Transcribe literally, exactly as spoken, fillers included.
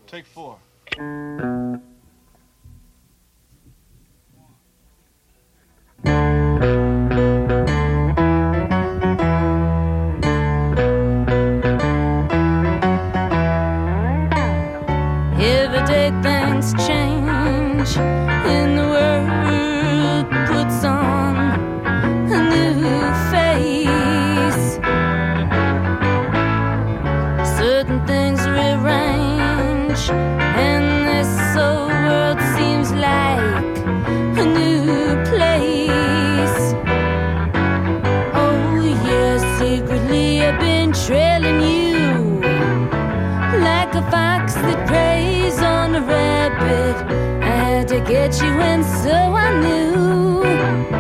Take four. Every day things change and the world puts on a new face. Certain things rearrange and this whole world seems like a new place. Oh yeah, secretly I've been trailing you like a fox that preys on a rabbit. I had to get you, and so I knew